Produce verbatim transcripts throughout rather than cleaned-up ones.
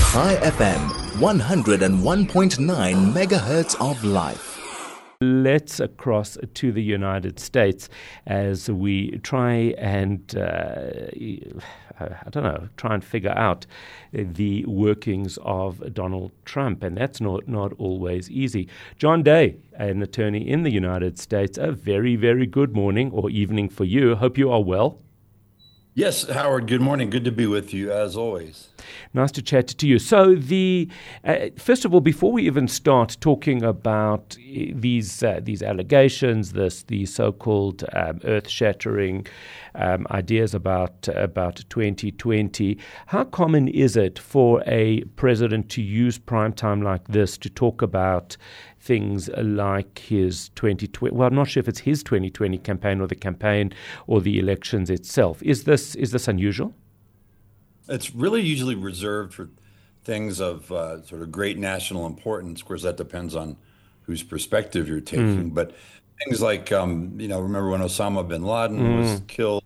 High F M, one oh one point nine megahertz of life. Let's across to the United States as we try and, uh, I don't know, try and figure out the workings of Donald Trump. And that's not, not always easy. John Day, an attorney in the United States, a very, very good morning or evening for you. Hope you are well. Yes, Howard, good morning. Good to be with you, as always. Nice to chat to you. So, the uh, first of all, before we even start talking about these uh, these allegations, this these so-called um, earth-shattering um, ideas about about twenty twenty, how common is it for a president to use prime time like this to talk about things like his twenty twenty, well, I'm not sure if it's his twenty twenty campaign or the campaign or the elections itself. Is this is this unusual? It's really usually reserved for things of uh, sort of great national importance. Of course, that depends on whose perspective you're taking. Mm. But things like, um, you know, remember when Osama bin Laden mm. was killed,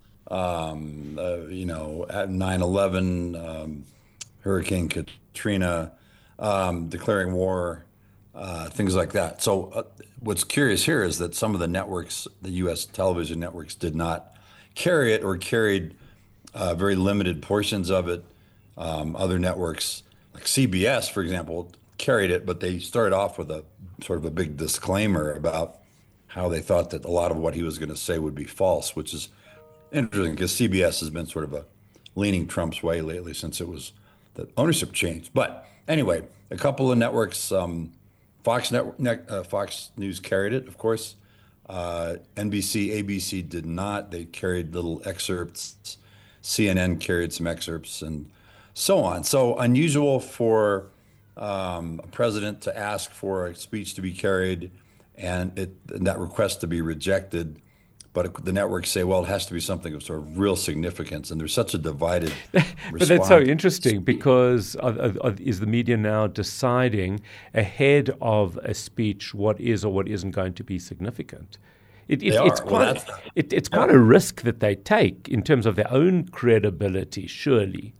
um, uh, you know, at nine eleven, um, Hurricane Katrina, um, declaring war, uh, things like that. So uh, what's curious here is that some of the networks, the U S television networks, did not carry it or carried Uh, very limited portions of it. Um, other networks, like C B S, for example, carried it, but they started off with a sort of a big disclaimer about how they thought that a lot of what he was going to say would be false, which is interesting because C B S has been sort of a leaning Trump's way lately since it was the ownership changed. But anyway, a couple of networks, um, Fox Network, uh, Fox News carried it, of course. Uh, N B C, A B C did not. They carried little excerpts. C N N carried some excerpts and so on. So unusual for um, a president to ask for a speech to be carried and, it, and that request to be rejected. But the networks say, well, it has to be something of sort of real significance. And there's such a divided But response. That's so interesting because of, of, of, is the media now deciding ahead of a speech what is or what isn't going to be significant? It, it, it's quite, well, it, it's quite a risk that they take in terms of their own credibility, surely.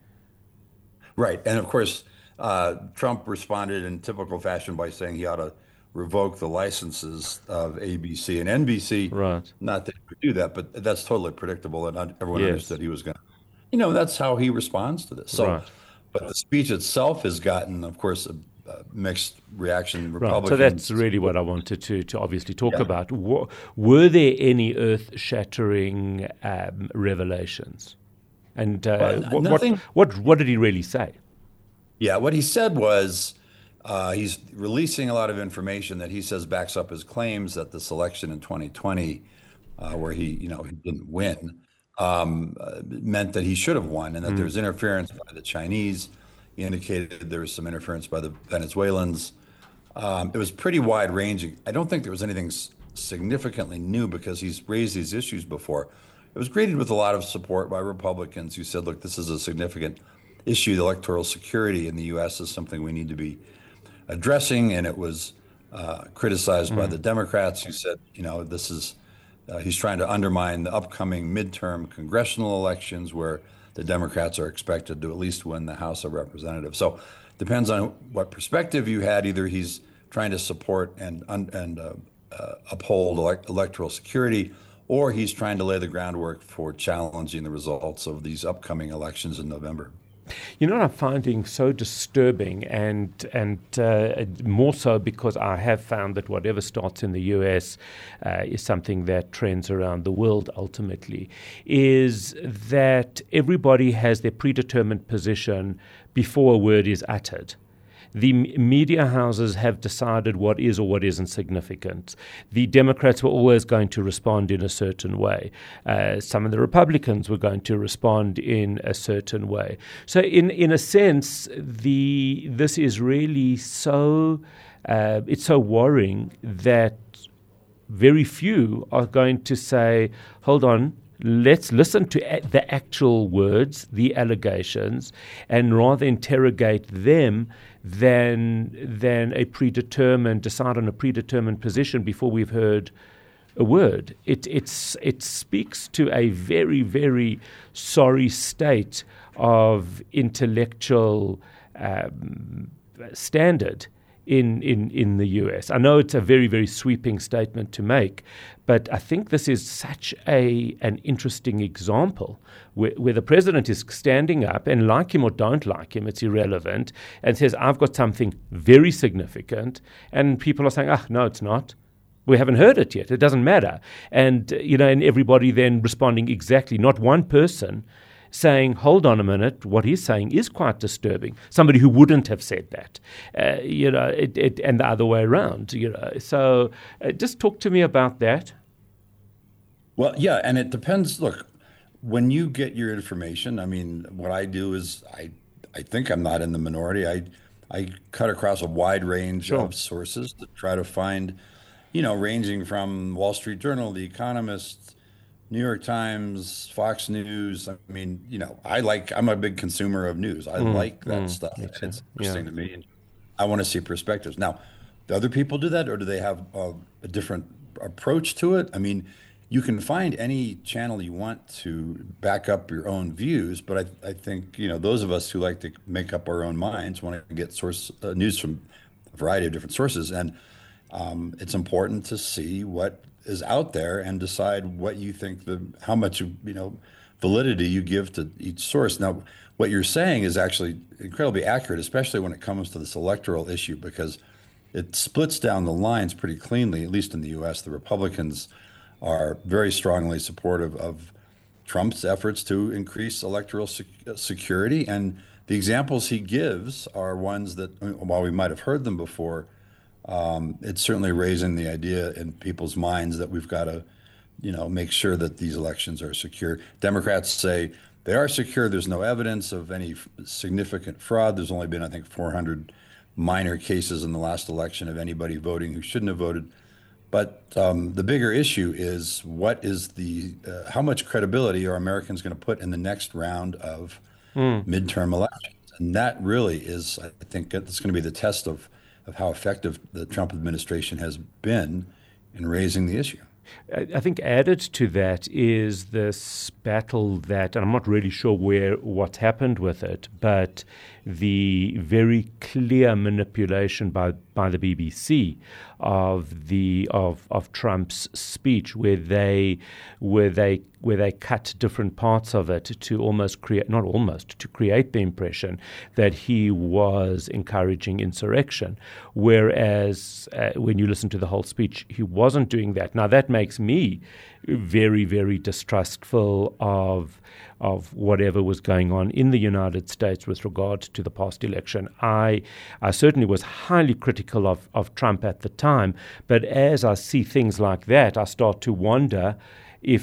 Right. And of course, uh, Trump responded in typical fashion by saying he ought to revoke the licenses of A B C and N B C. Right. Not that he would do that, but that's totally predictable. And everyone yes. understood he was going to, you know, that's how he responds to this. So, right. But the speech itself has gotten, of course, a, Uh, mixed reaction. Republicans. Right. So that's really what I wanted to, to obviously talk yeah. about. W- were there any earth-shattering um, revelations? And uh, well, what, what, what what did he really say? Yeah, what he said was uh, he's releasing a lot of information that he says backs up his claims that this election in twenty twenty, uh, where he you know he didn't win, um, uh, meant that he should have won, and that mm. there was interference by the Chinese. He indicated there was some interference by the Venezuelans. Um, it was pretty wide ranging. I don't think there was anything s- significantly new because he's raised these issues before. It was greeted with a lot of support by Republicans who said, look, this is a significant issue. The electoral security in the U S is something we need to be addressing. And it was uh, criticized mm. by the Democrats who said, you know, this is, uh, he's trying to undermine the upcoming midterm congressional elections where the Democrats are expected to at least win the House of Representatives. So depends on what perspective you had. Either he's trying to support and and uh, uh, uphold elect- electoral security, or he's trying to lay the groundwork for challenging the results of these upcoming elections in November. You know what I'm finding so disturbing, and and uh, more so because I have found that whatever starts in the U S uh, is something that trends around the world ultimately, is that everybody has their predetermined position before a word is uttered. The media houses have decided what is or what isn't significant. The Democrats were always going to respond in a certain way. Uh, some of the Republicans were going to respond in a certain way. So in, in a sense, the this is really so, uh, it's so worrying that very few are going to say, hold on, let's listen to the actual words, the allegations, and rather interrogate them than than a predetermined, decide on a predetermined position before we've heard a word. It it's it speaks to a very, very sorry state of intellectual um, standard in, in, in the U S. I know it's a very, very sweeping statement to make, but I think this is such a an interesting example where, where the president is standing up, and like him or don't like him, it's irrelevant, and says, I've got something very significant, and people are saying, ah, no, it's not. We haven't heard it yet. It doesn't matter. And, you know, and everybody then responding exactly, not one person saying, hold on a minute, what he's saying is quite disturbing. Somebody who wouldn't have said that, uh, you know, it, it, and the other way around, you know. So uh, just talk to me about that. Well, yeah, and it depends. Look, when you get your information, I mean, what I do is I I think I'm not in the minority. I I cut across a wide range Sure. of sources to try to find, you know, ranging from Wall Street Journal, The Economist, New York Times, Fox News. I mean, you know, I like, I'm a big consumer of news. I Mm, like that mm, stuff. me It's too. interesting Yeah. to me. And I want to see perspectives. Now, do other people do that, or do they have a, a different approach to it? I mean, you can find any channel you want to back up your own views, but I, I think, you know, those of us who like to make up our own minds want to get source uh, news from a variety of different sources. And um, it's important to see what is out there and decide what you think the how much you know validity you give to each source. Now, what you're saying is actually incredibly accurate, especially when it comes to this electoral issue, because it splits down the lines pretty cleanly. At least in the U S, the Republicans are very strongly supportive of Trump's efforts to increase electoral sec- security, and the examples he gives are ones that, while we might have heard them before, Um, it's certainly raising the idea in people's minds that we've got to, you know, make sure that these elections are secure. Democrats say they are secure. There's no evidence of any f- significant fraud. There's only been, I think, four hundred minor cases in the last election of anybody voting who shouldn't have voted. But um, the bigger issue is what is the, uh, how much credibility are Americans going to put in the next round of midterm elections? And that really is, I think, it's going to be the test of of how effective the Trump administration has been in raising the issue. I I think added to that is this battle that, and I'm not really sure where what's happened with it, but the very clear manipulation by, by the B B C of the of of Trump's speech, where they where they where they cut different parts of it to almost create not almost to create the impression that he was encouraging insurrection, whereas uh, when you listen to the whole speech, he wasn't doing that. Now that makes me very, very distrustful of of whatever was going on in the United States with regard to the past election. I I certainly was highly critical of, of Trump at the time, but as I see things like that, I start to wonder if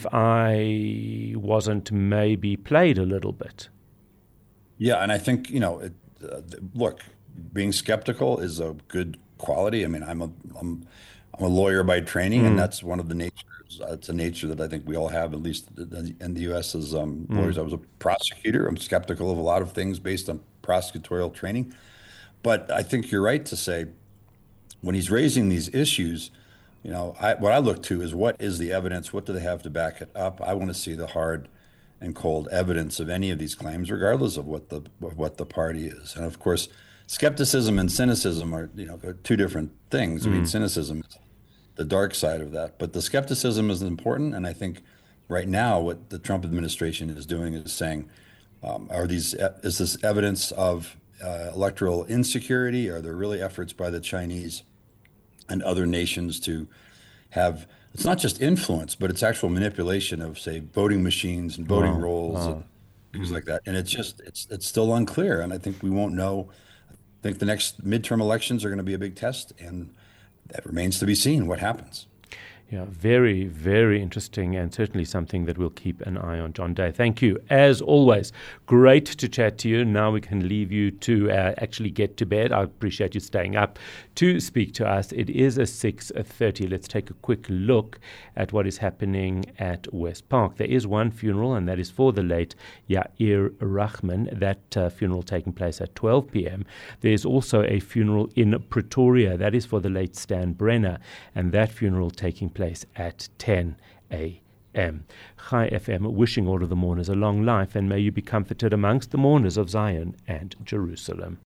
I wasn't maybe played a little bit. Yeah, and I think, you know, it, uh, look, being skeptical is a good quality. I mean, I'm a I'm I'm a lawyer by training, Mm. and that's one of the natures. Uh, it's a nature that I think we all have, at least in the U S as um, lawyers. I was a prosecutor. I'm skeptical of a lot of things based on prosecutorial training. But I think you're right to say when he's raising these issues, you know, I, what I look to is what is the evidence? What do they have to back it up? I want to see the hard and cold evidence of any of these claims, regardless of what the of what the party is. And of course, skepticism and cynicism are, you know, two different things. I mean, cynicism is the dark side of that, but the skepticism is important. And I think right now what the Trump administration is doing is saying, um, are these is this evidence of uh, electoral insecurity? Are there really efforts by the Chinese and other nations to have, it's not just influence, but it's actual manipulation of, say, voting machines and voting Wow. rolls Wow. and things like that. And it's just, it's it's still unclear. And I think we won't know. I think the next midterm elections are going to be a big test, and that remains to be seen what happens. Yeah, very, very interesting, and certainly something that we'll keep an eye on. John Day, thank you. As always, great to chat to you. Now we can leave you to uh, actually get to bed. I appreciate you staying up to speak to us. It is a six thirty. Let's take a quick look at what is happening at West Park. There is one funeral, and that is for the late Yair Rahman. That uh, funeral taking place at twelve p.m. There is also a funeral in Pretoria. That is for the late Stan Brenner, and that funeral taking place at ten a.m. Chai F M wishing all of the mourners a long life, and may you be comforted amongst the mourners of Zion and Jerusalem.